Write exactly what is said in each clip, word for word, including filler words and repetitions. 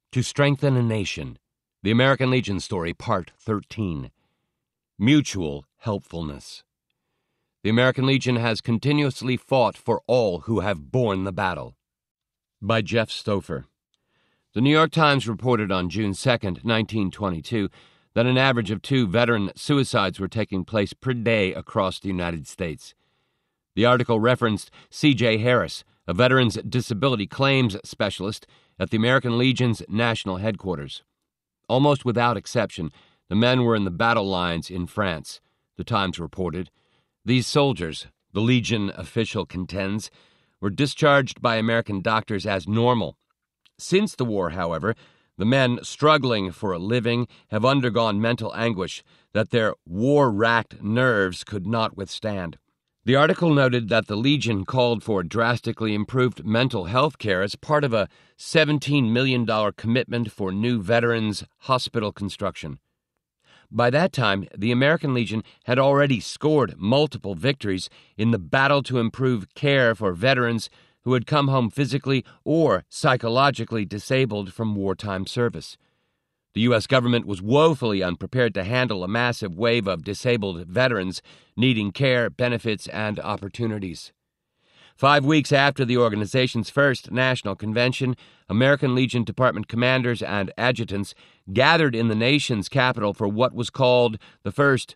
To Strengthen a Nation. The American Legion Story, Part thirteen. Mutual Helpfulness. The American Legion has continuously fought for all who have borne the battle. By Jeff Stouffer. The New York Times reported on June second, nineteen twenty-two, that an average of two veteran suicides were taking place per day across the United States. The article referenced C J Harris, a veterans disability claims specialist at the American Legion's national headquarters. Almost without exception, the men were in the battle lines in France, the Times reported. These soldiers, the Legion official contends, were discharged by American doctors as normal. Since the war, however, the men struggling for a living have undergone mental anguish that their war-racked nerves could not withstand. The article noted that the Legion called for drastically improved mental health care as part of a seventeen million dollars commitment for new veterans' hospital construction. By that time, the American Legion had already scored multiple victories in the battle to improve care for veterans who had come home physically or psychologically disabled from wartime service. The U S government was woefully unprepared to handle a massive wave of disabled veterans needing care, benefits, and opportunities. Five weeks after the organization's first national convention, American Legion Department commanders and adjutants gathered in the nation's capital for what was called the first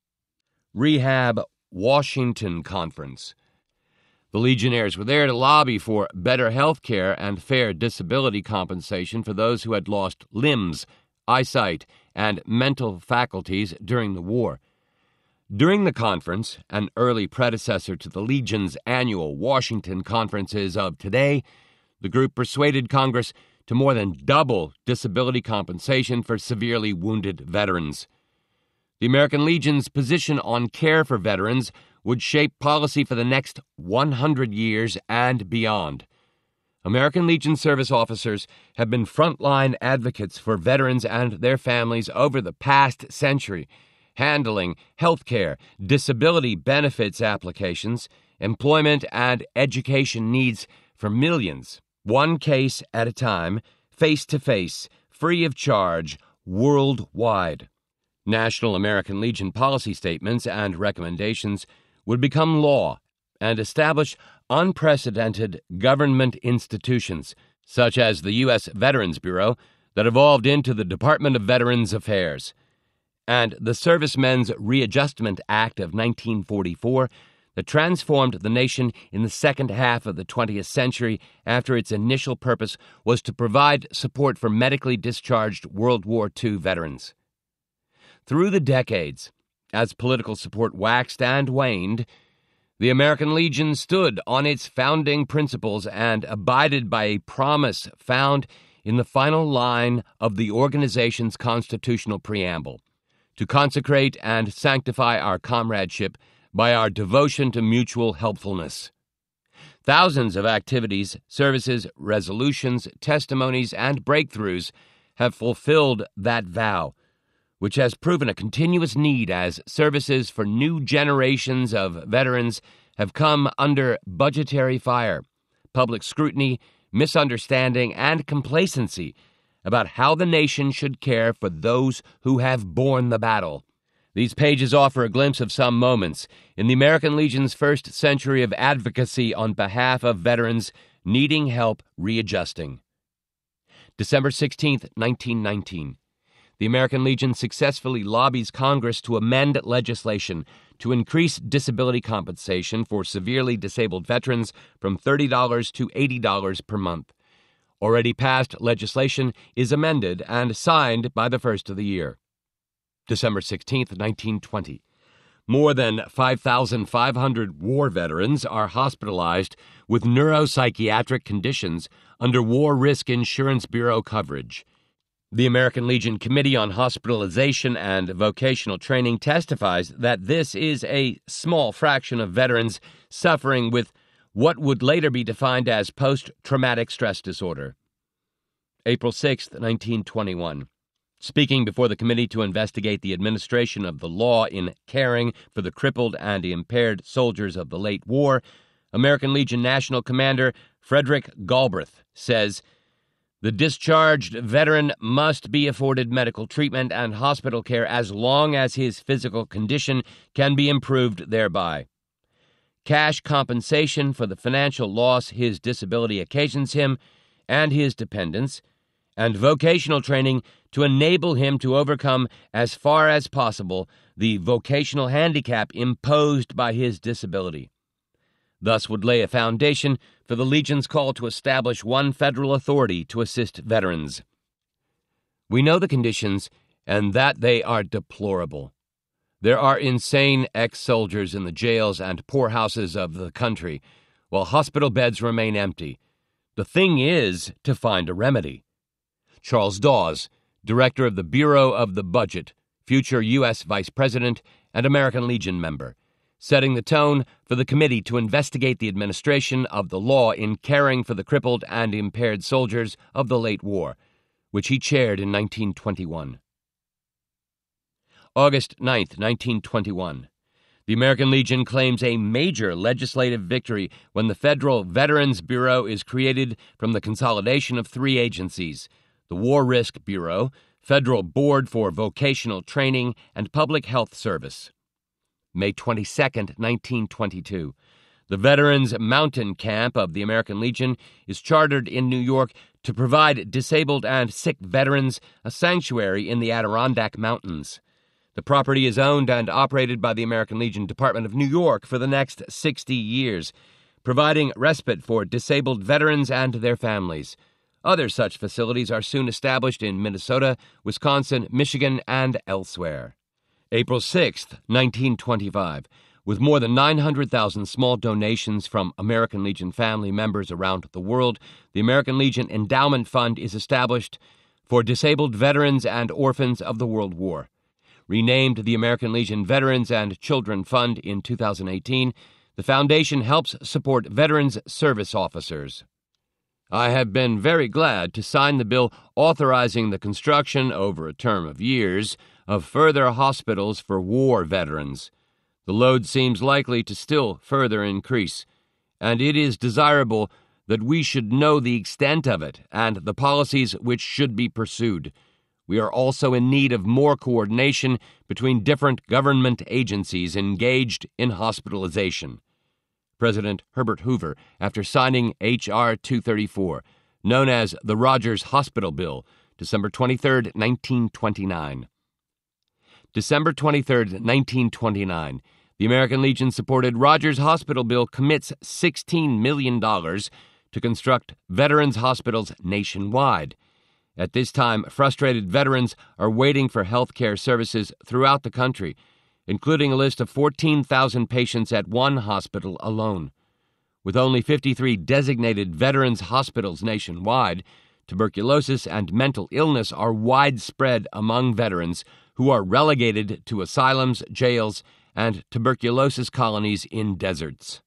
Rehab Washington Conference. The Legionnaires were there to lobby for better health care and fair disability compensation for those who had lost limbs, eyesight, and mental faculties during the war. During the conference, an early predecessor to the Legion's annual Washington conferences of today, the group persuaded Congress to more than double disability compensation for severely wounded veterans. The American Legion's position on care for veterans would shape policy for the next one hundred years and beyond. American Legion service officers have been frontline advocates for veterans and their families over the past century, handling health care, disability benefits applications, employment, and education needs for millions, one case at a time, face-to-face, free of charge, worldwide. National American Legion policy statements and recommendations would become law and establish unprecedented government institutions, such as the U S Veterans Bureau, that evolved into the Department of Veterans Affairs, and the Servicemen's Readjustment Act of nineteen forty-four that transformed the nation in the second half of the twentieth century after its initial purpose was to provide support for medically discharged World War Two veterans. Through the decades, as political support waxed and waned, the American Legion stood on its founding principles and abided by a promise found in the final line of the organization's constitutional preamble, to consecrate and sanctify our comradeship by our devotion to mutual helpfulness. Thousands of activities, services, resolutions, testimonies, and breakthroughs have fulfilled that vow, which has proven a continuous need as services for new generations of veterans have come under budgetary fire, public scrutiny, misunderstanding, and complacency about how the nation should care for those who have borne the battle. These pages offer a glimpse of some moments in the American Legion's first century of advocacy on behalf of veterans needing help readjusting. December sixteenth, nineteen nineteen. The American Legion successfully lobbies Congress to amend legislation to increase disability compensation for severely disabled veterans from thirty dollars to eighty dollars per month. Already passed legislation is amended and signed by the first of the year. December sixteenth, nineteen twenty. More than five thousand five hundred war veterans are hospitalized with neuropsychiatric conditions under War Risk Insurance Bureau coverage. The American Legion Committee on Hospitalization and Vocational Training testifies that this is a small fraction of veterans suffering with what would later be defined as post-traumatic stress disorder. April sixth, nineteen twenty-one. Speaking before the committee to investigate the administration of the law in caring for the crippled and impaired soldiers of the late war, American Legion National Commander Frederick Galbraith says, The discharged veteran must be afforded medical treatment and hospital care as long as his physical condition can be improved thereby. Cash compensation for the financial loss his disability occasions him and his dependents, and vocational training to enable him to overcome as far as possible the vocational handicap imposed by his disability. Thus would lay a foundation for the Legion's call to establish one federal authority to assist veterans. We know the conditions and that they are deplorable. There are insane ex-soldiers in the jails and poorhouses of the country, while hospital beds remain empty. The thing is to find a remedy. Charles Dawes, director of the Bureau of the Budget, future U S Vice President and American Legion member, setting the tone for the committee to investigate the administration of the law in caring for the crippled and impaired soldiers of the late war, which he chaired in nineteen twenty-one. August ninth, nineteen twenty-one. The American Legion claims a major legislative victory when the Federal Veterans Bureau is created from the consolidation of three agencies: the War Risk Bureau, Federal Board for Vocational Training, and Public Health Service. May twenty-second, nineteen twenty-two. The Veterans Mountain Camp of the American Legion is chartered in New York to provide disabled and sick veterans a sanctuary in the Adirondack Mountains. The property is owned and operated by the American Legion Department of New York for the next sixty years, providing respite for disabled veterans and their families. Other such facilities are soon established in Minnesota, Wisconsin, Michigan, and elsewhere. April sixth, nineteen twenty-five. With more than nine hundred thousand small donations from American Legion family members around the world, the American Legion Endowment Fund is established for disabled veterans and orphans of the World War. Renamed the American Legion Veterans and Children Fund in two thousand eighteen, the foundation helps support veterans service officers. I have been very glad to sign the bill authorizing the construction, over a term of years, of further hospitals for war veterans. The load seems likely to still further increase, and it is desirable that we should know the extent of it and the policies which should be pursued. We are also in need of more coordination between different government agencies engaged in hospitalization. President Herbert Hoover, after signing H R two thirty-four, known as the Rogers Hospital Bill, December twenty-third, nineteen twenty-nine. December twenty-third, nineteen twenty-nine. The American Legion-supported Rogers Hospital Bill commits sixteen million dollars to construct veterans' hospitals nationwide. At this time, frustrated veterans are waiting for health care services throughout the country, including a list of fourteen thousand patients at one hospital alone. With only fifty-three designated veterans hospitals nationwide, tuberculosis and mental illness are widespread among veterans who are relegated to asylums, jails, and tuberculosis colonies in deserts.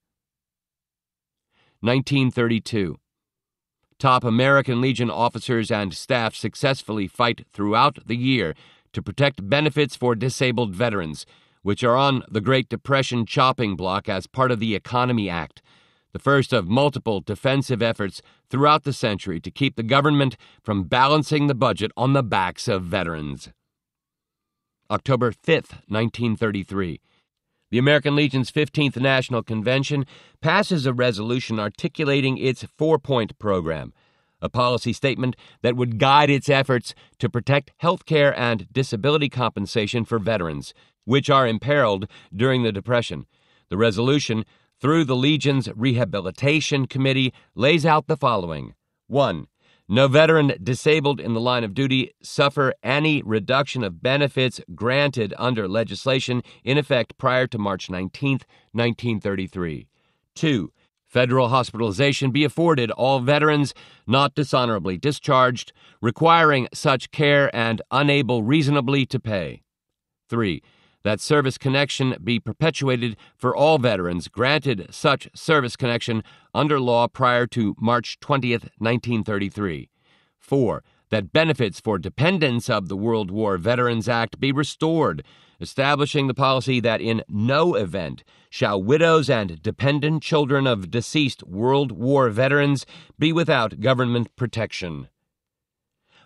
nineteen thirty-two. Top American Legion officers and staff successfully fight throughout the year to protect benefits for disabled veterans, which are on the Great Depression chopping block as part of the Economy Act, the first of multiple defensive efforts throughout the century to keep the government from balancing the budget on the backs of veterans. October fifth, nineteen thirty-three. The American Legion's fifteenth National Convention passes a resolution articulating its four-point program, a policy statement that would guide its efforts to protect health care and disability compensation for veterans, which are imperiled during the Depression. The resolution, through the Legion's Rehabilitation Committee, lays out the following. one. No veteran disabled in the line of duty suffer any reduction of benefits granted under legislation in effect prior to March nineteenth, nineteen thirty-three. two. Federal hospitalization be afforded all veterans not dishonorably discharged, requiring such care and unable reasonably to pay. three. That service connection be perpetuated for all veterans granted such service connection under law prior to March twentieth, nineteen thirty-three. four. That benefits for dependents of the World War Veterans Act be restored, establishing the policy that in no event shall widows and dependent children of deceased World War veterans be without government protection.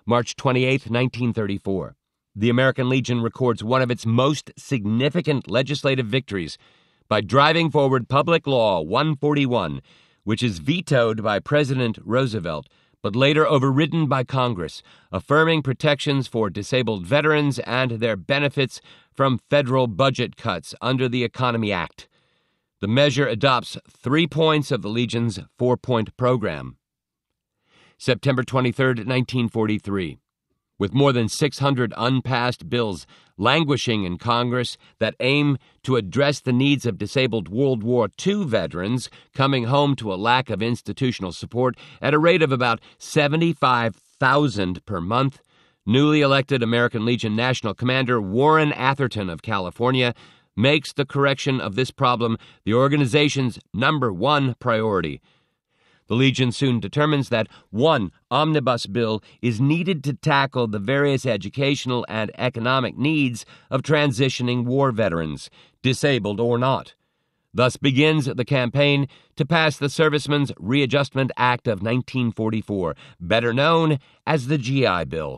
March twenty-eighth, nineteen thirty-four. The American Legion records one of its most significant legislative victories by driving forward Public Law one forty-one, which is vetoed by President Roosevelt, but later overridden by Congress, affirming protections for disabled veterans and their benefits from federal budget cuts under the Economy Act. The measure adopts three points of the Legion's four-point program. September twenty-third, nineteen forty-three. With more than six hundred unpassed bills languishing in Congress that aim to address the needs of disabled World War Two veterans coming home to a lack of institutional support at a rate of about seventy-five thousand per month, newly elected American Legion National Commander Warren Atherton of California makes the correction of this problem the organization's number one priority. The Legion soon determines that one omnibus bill is needed to tackle the various educational and economic needs of transitioning war veterans, disabled or not. Thus begins the campaign to pass the Servicemen's Readjustment Act of nineteen forty-four, better known as the G I Bill.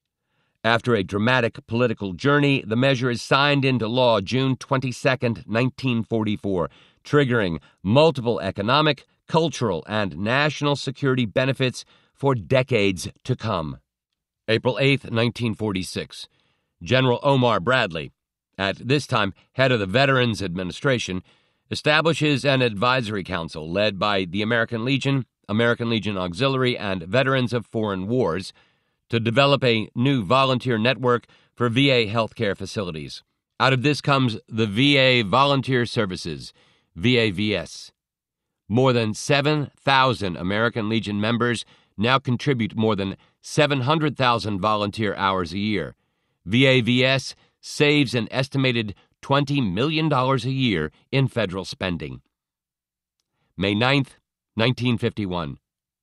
After a dramatic political journey, the measure is signed into law June twenty-second, nineteen forty-four, triggering multiple economic, cultural, and national security benefits for decades to come. April eighth, nineteen forty-six. General Omar Bradley, at this time head of the Veterans Administration, establishes an advisory council led by the American Legion, American Legion Auxiliary, and veterans of foreign wars to develop a new volunteer network for V A healthcare facilities. Out of this comes the V A Volunteer Services, V A V S. More than seven thousand American Legion members now contribute more than seven hundred thousand volunteer hours a year. V A V S saves an estimated twenty million dollars a year in federal spending. May ninth, nineteen fifty-one.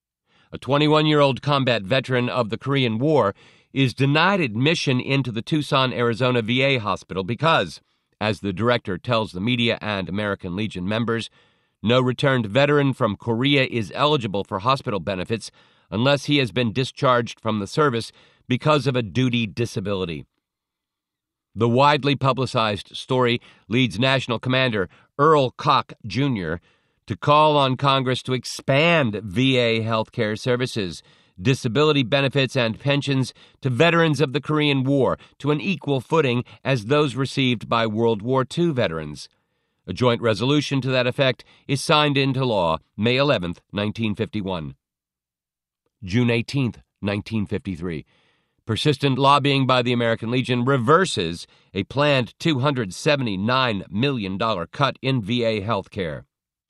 A twenty-one-year-old combat veteran of the Korean War is denied admission into the Tucson, Arizona V A hospital because, as the director tells the media and American Legion members, no returned veteran from Korea is eligible for hospital benefits unless he has been discharged from the service because of a duty disability. The widely publicized story leads National Commander Earl Koch, Junior to call on Congress to expand V A healthcare services, disability benefits, and pensions to veterans of the Korean War to an equal footing as those received by World War Two veterans. A joint resolution to that effect is signed into law May eleventh, nineteen fifty-one. June eighteenth, nineteen fifty-three. Persistent lobbying by the American Legion reverses a planned two hundred seventy-nine million dollars cut in V A health care.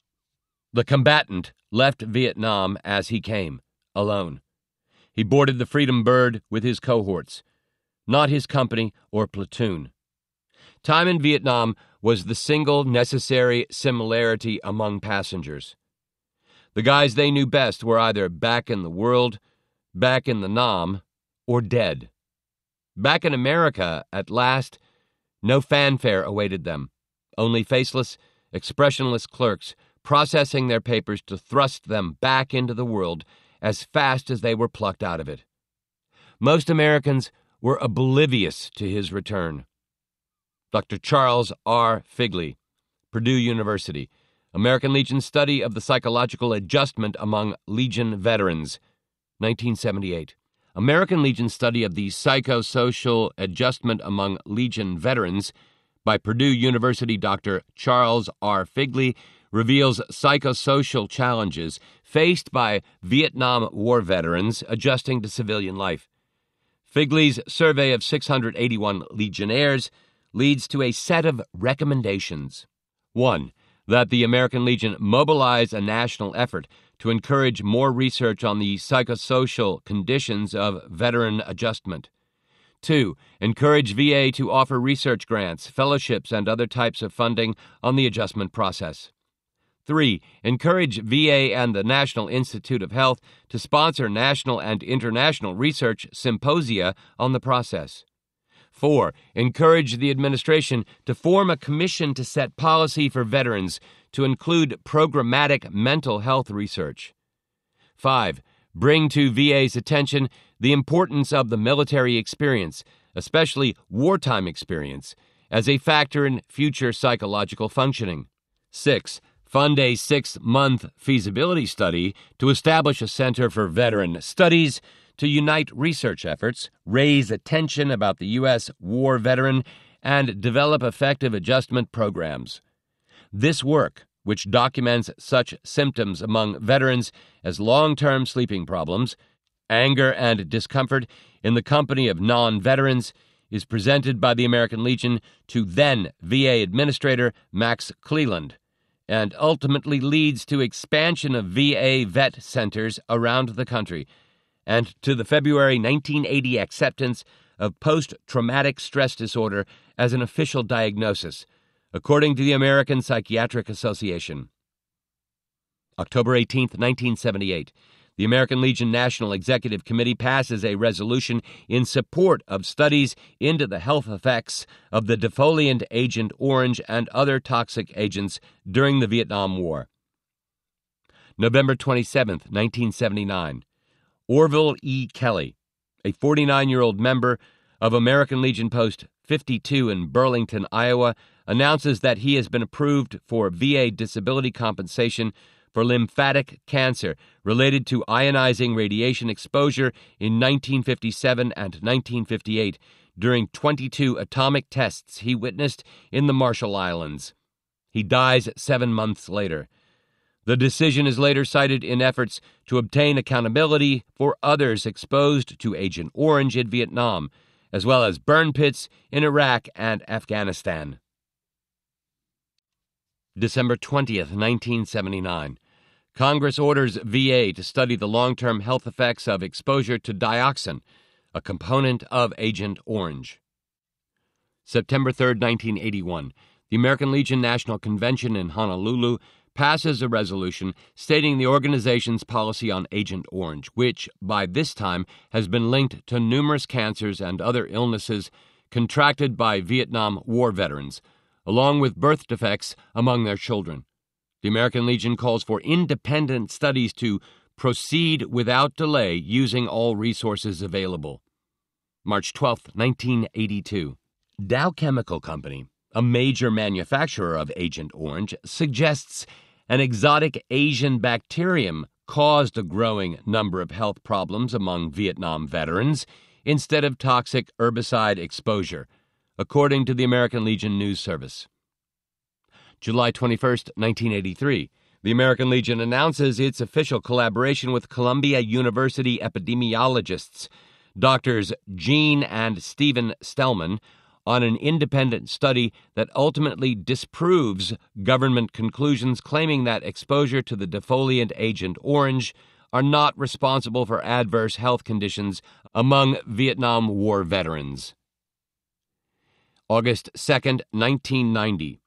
The combatant left Vietnam as he came, alone. He boarded the Freedom Bird with his cohorts, not his company or platoon. Time in Vietnam was the single necessary similarity among passengers. The guys they knew best were either back in the world, back in the Nam, or dead. Back in America, at last, no fanfare awaited them, only faceless, expressionless clerks processing their papers to thrust them back into the world as fast as they were plucked out of it. Most Americans were oblivious to his return. Doctor Charles R. Figley, Purdue University, American Legion Study of the Psychological Adjustment Among Legion Veterans, nineteen seventy-eight. American Legion Study of the Psychosocial Adjustment Among Legion Veterans by Purdue University Doctor Charles R. Figley reveals psychosocial challenges faced by Vietnam War veterans adjusting to civilian life. Figley's survey of six hundred eighty-one Legionnaires leads to a set of recommendations. One, that the American Legion mobilize a national effort to encourage more research on the psychosocial conditions of veteran adjustment. Two, encourage V A to offer research grants, fellowships, and other types of funding on the adjustment process. Three, encourage V A and the National Institute of Health to sponsor national and international research symposia on the process. Four, encourage the administration to form a commission to set policy for veterans to include programmatic mental health research. Five, bring to V A's attention the importance of the military experience, especially wartime experience, as a factor in future psychological functioning. Six, fund a six-month feasibility study to establish a Center for Veteran Studies to unite research efforts, raise attention about the U S war veteran, and develop effective adjustment programs. This work, which documents such symptoms among veterans as long-term sleeping problems, anger, and discomfort in the company of non-veterans, is presented by the American Legion to then V A Administrator Max Cleland, and ultimately leads to expansion of V A vet centers around the country, and to the February nineteen eighty acceptance of post-traumatic stress disorder as an official diagnosis, according to the American Psychiatric Association. October eighteenth, nineteen seventy-eight. The American Legion National Executive Committee passes a resolution in support of studies into the health effects of the defoliant Agent Orange and other toxic agents during the Vietnam War. November twenty-seventh, nineteen seventy-nine. Orville E. Kelly, a forty-nine-year-old member of American Legion Post fifty-two in Burlington, Iowa, announces that he has been approved for V A disability compensation for lymphatic cancer related to ionizing radiation exposure in nineteen fifty-seven and nineteen fifty-eight during twenty-two atomic tests he witnessed in the Marshall Islands. He dies seven months later. The decision is later cited in efforts to obtain accountability for others exposed to Agent Orange in Vietnam, as well as burn pits in Iraq and Afghanistan. December twentieth, nineteen seventy-nine. Congress orders V A to study the long-term health effects of exposure to dioxin, a component of Agent Orange. September third, nineteen eighty-one. The American Legion National Convention in Honolulu passes a resolution stating the organization's policy on Agent Orange, which, by this time, has been linked to numerous cancers and other illnesses contracted by Vietnam War veterans, along with birth defects among their children. The American Legion calls for independent studies to proceed without delay using all resources available. March twelfth, nineteen eighty-two. Dow Chemical Company, a major manufacturer of Agent Orange, suggests an exotic Asian bacterium caused a growing number of health problems among Vietnam veterans instead of toxic herbicide exposure, according to the American Legion News Service. July twenty-first, nineteen eighty-three. The American Legion announces its official collaboration with Columbia University epidemiologists, Doctors Gene and Stephen Stellman, on an independent study that ultimately disproves government conclusions claiming that exposure to the defoliant Agent Orange are not responsible for adverse health conditions among Vietnam War veterans. August second, nineteen ninety.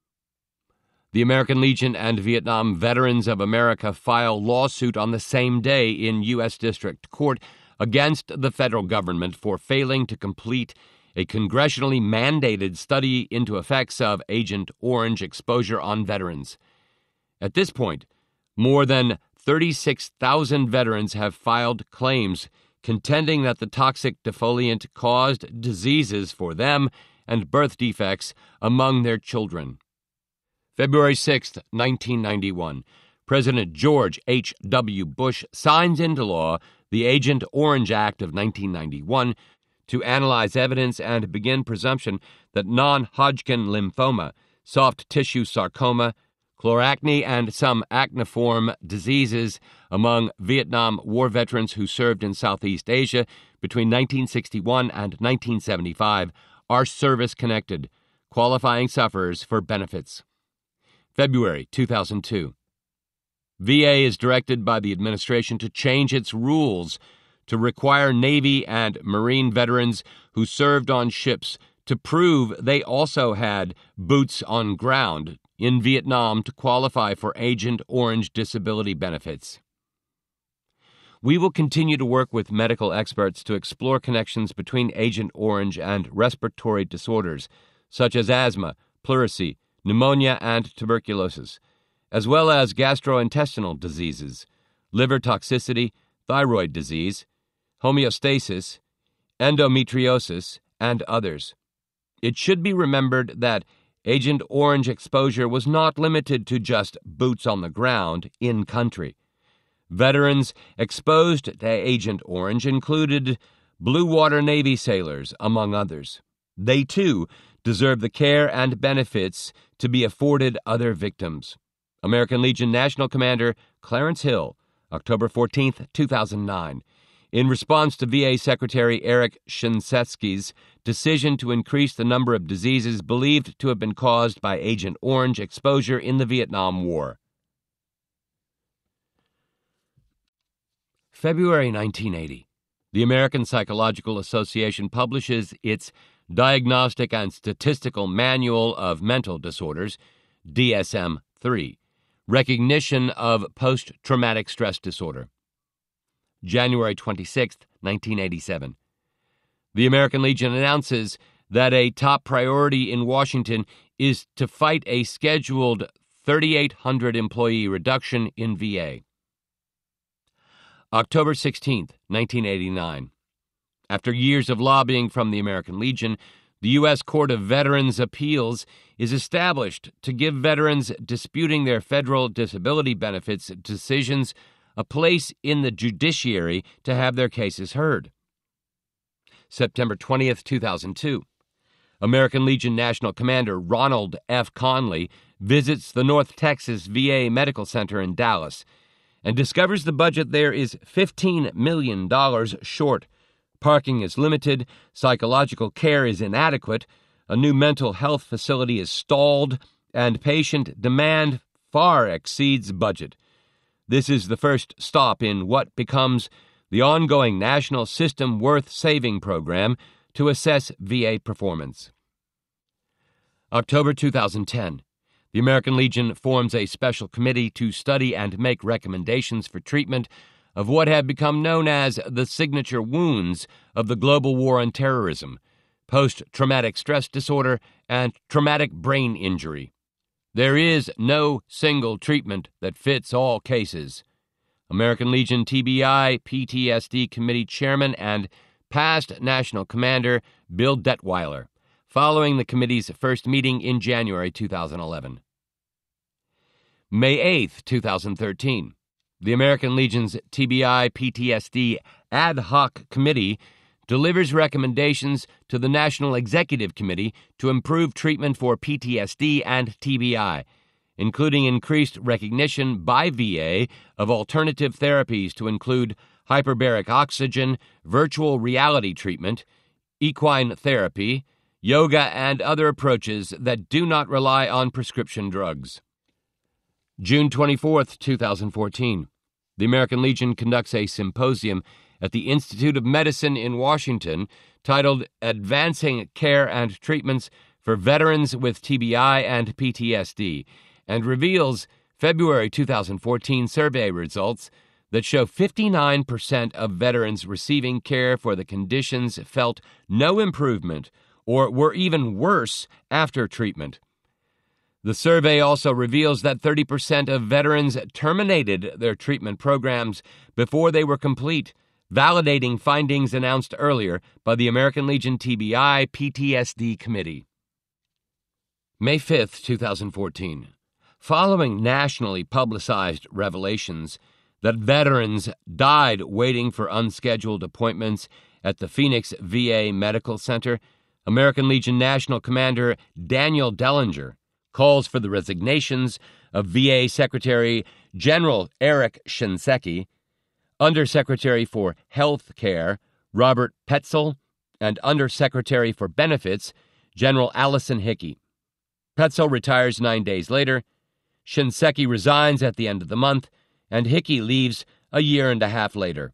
The American Legion and Vietnam Veterans of America file lawsuit on the same day in U S District Court against the federal government for failing to complete a congressionally mandated study into effects of Agent Orange exposure on veterans. At this point, more than thirty-six thousand veterans have filed claims contending that the toxic defoliant caused diseases for them and birth defects among their children. February sixth, nineteen ninety-one. President George H W. Bush signs into law the Agent Orange Act of nineteen ninety-one to analyze evidence and begin presumption that non-Hodgkin lymphoma, soft tissue sarcoma, chloracne, and some acneiform diseases among Vietnam War veterans who served in Southeast Asia between nineteen sixty-one and nineteen seventy-five are service-connected, qualifying sufferers for benefits. February two thousand two. V A is directed by the administration to change its rules to require Navy and Marine veterans who served on ships to prove they also had boots on ground in Vietnam to qualify for Agent Orange disability benefits. We will continue to work with medical experts to explore connections between Agent Orange and respiratory disorders, such as asthma, pleurisy, pneumonia, and tuberculosis, as well as gastrointestinal diseases, liver toxicity, thyroid disease, homeostasis, endometriosis, and others. It should be remembered that Agent Orange exposure was not limited to just boots on the ground in country. Veterans exposed to Agent Orange included Blue Water Navy sailors, among others. They, too, deserve the care and benefits to be afforded other victims. American Legion National Commander Clarence Hill, October fourteenth, two thousand nine. In response to V A Secretary Eric Shinsetsky's decision to increase the number of diseases believed to have been caused by Agent Orange exposure in the Vietnam War. February nineteen eighty. The American Psychological Association publishes its Diagnostic and Statistical Manual of Mental Disorders, D S M three, Recognition of Post-Traumatic Stress Disorder. January twenty-sixth, nineteen eighty-seven. The American Legion announces that a top priority in Washington is to fight a scheduled thirty-eight hundred employee reduction in V A. October sixteenth, nineteen eighty-nine. After years of lobbying from the American Legion, the U S Court of Veterans' Appeals is established to give veterans disputing their federal disability benefits decisions a place in the judiciary to have their cases heard. September twentieth, two thousand two. American Legion National Commander Ronald F. Conley visits the North Texas V A Medical Center in Dallas and discovers the budget there is fifteen million dollars short. Parking is limited, psychological care is inadequate, a new mental health facility is stalled, and patient demand far exceeds budget. This is the first stop in what becomes the ongoing National System Worth Saving program to assess V A performance. October two thousand ten. The American Legion forms a special committee to study and make recommendations for treatment of what have become known as the signature wounds of the global war on terrorism, post-traumatic stress disorder, and traumatic brain injury. There is no single treatment that fits all cases. American Legion T B I P T S D Committee Chairman and past National Commander Bill Detweiler, following the committee's first meeting in January two thousand eleven. May eighth, two thousand thirteen. The American Legion's T B I P T S D Ad Hoc Committee delivers recommendations to the National Executive Committee to improve treatment for P T S D and T B I, including increased recognition by V A of alternative therapies to include hyperbaric oxygen, virtual reality treatment, equine therapy, yoga, and other approaches that do not rely on prescription drugs. June twenty-fourth, two thousand fourteen. The American Legion conducts a symposium at the Institute of Medicine in Washington titled Advancing Care and Treatments for Veterans with T B I and P T S D, and reveals February two thousand fourteen survey results that show fifty-nine percent of veterans receiving care for the conditions felt no improvement or were even worse after treatment. The survey also reveals that thirty percent of veterans terminated their treatment programs before they were complete, validating findings announced earlier by the American Legion T B I P T S D Committee. May fifth, two thousand fourteen. Following nationally publicized revelations that veterans died waiting for unscheduled appointments at the Phoenix V A Medical Center, American Legion National Commander Daniel Dellinger calls for the resignations of V A Secretary General Eric Shinseki, Undersecretary for Health Care Robert Petzel, and Undersecretary for Benefits General Allison Hickey. Petzel retires nine days later, Shinseki resigns at the end of the month, and Hickey leaves a year and a half later.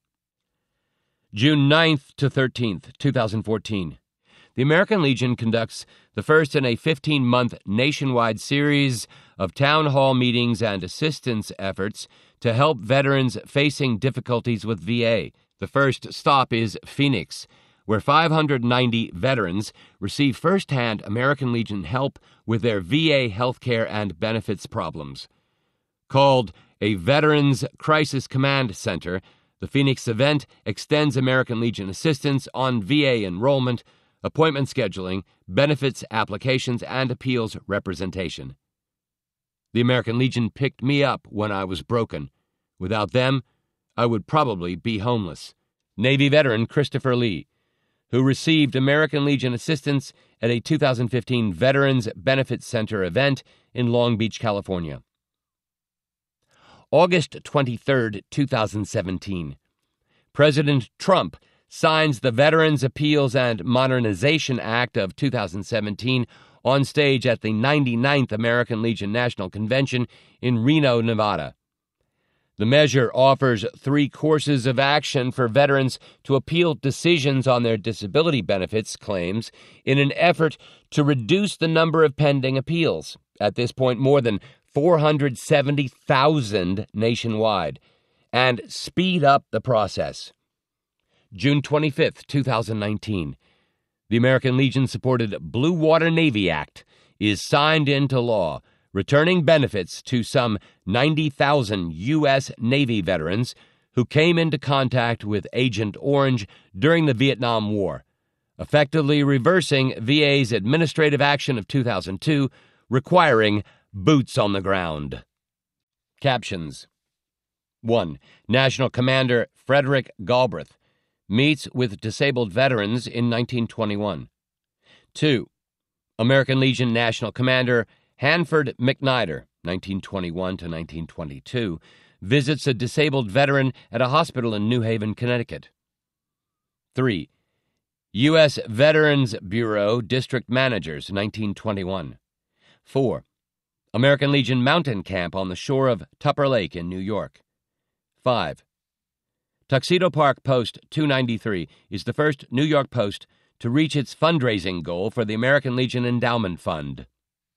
June ninth to thirteenth, two thousand fourteen. The American Legion conducts the first in a fifteen-month nationwide series of town hall meetings and assistance efforts to help veterans facing difficulties with V A. The first stop is Phoenix, where five hundred ninety veterans receive first-hand American Legion help with their V A healthcare and benefits problems. Called a Veterans Crisis Command Center, The Phoenix event extends American Legion assistance on V A enrollment, appointment scheduling, benefits applications, and appeals representation. The American Legion picked me up when I was broken. Without them, I would probably be homeless. Navy veteran Christopher Lee, who received American Legion assistance at a two thousand fifteen Veterans Benefits Center event in Long Beach, California. August twenty-third, two thousand seventeen. President Trump signs the Veterans Appeals and Modernization Act of two thousand seventeen on stage at the ninety-ninth American Legion National Convention in Reno, Nevada. The measure offers three courses of action for veterans to appeal decisions on their disability benefits claims in an effort to reduce the number of pending appeals, at this point more than four hundred seventy thousand nationwide, and speed up the process. June twenty-fifth, two thousand nineteen. The American Legion-supported Blue Water Navy Act is signed into law, returning benefits to some ninety thousand U S Navy veterans who came into contact with Agent Orange during the Vietnam War, effectively reversing V A's administrative action of two thousand two, requiring boots on the ground. Captions. one. National Commander Frederick Galbraith meets with disabled veterans in nineteen twenty-one. two. American Legion National Commander Hanford McNider, nineteen twenty-one to nineteen twenty-two, visits a disabled veteran at a hospital in New Haven, Connecticut. three. U S Veterans Bureau District Managers, nineteen twenty-one. four. American Legion Mountain Camp on the shore of Tupper Lake in New York. five. Tuxedo Park Post two ninety-three is the first New York Post to reach its fundraising goal for the American Legion Endowment Fund.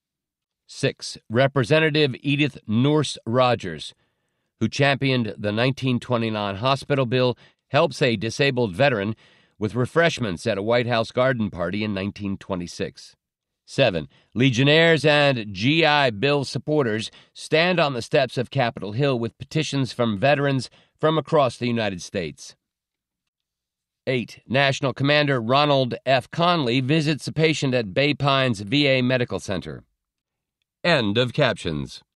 six. Representative Edith Nourse Rogers, who championed the nineteen twenty-nine hospital bill, helps a disabled veteran with refreshments at a White House garden party in nineteen twenty-six. seven. Legionnaires and G I Bill supporters stand on the steps of Capitol Hill with petitions from veterans from across the United States. eight. National Commander Ronald F. Conley visits a patient at Bay Pines V A Medical Center. End of captions.